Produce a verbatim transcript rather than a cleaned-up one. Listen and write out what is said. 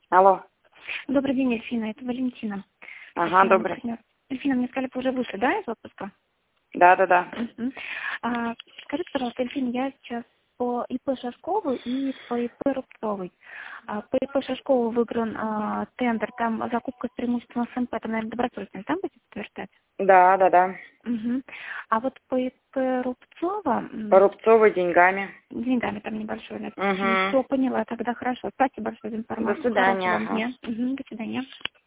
Алло. Добрый день, Эльфина, это Валентина. Ага, Эльфина, добрый. мне- Эльфина, мне сказали, вы уже вышли, да, из отпуска? Да, да, да. Мгм. А, скажите, пожалуйста, Эльфина, я сейчас по ИП Шашкову и по ИП Рубцовой. А, по ИП Шашкову выигран а, тендер, там закупка с преимуществом СМП, там, наверное, добросовестно, там будете утверждать? Да, да, да. Мгм. А вот по ИП Рубцова м, По Рубцовой деньгами. деньгами там небольшой, да. Угу. Все, поняла, тогда хорошо. Спасибо большое за До информацию. Хорошего свидания. вам Ага. дня. Мгм, до свидания.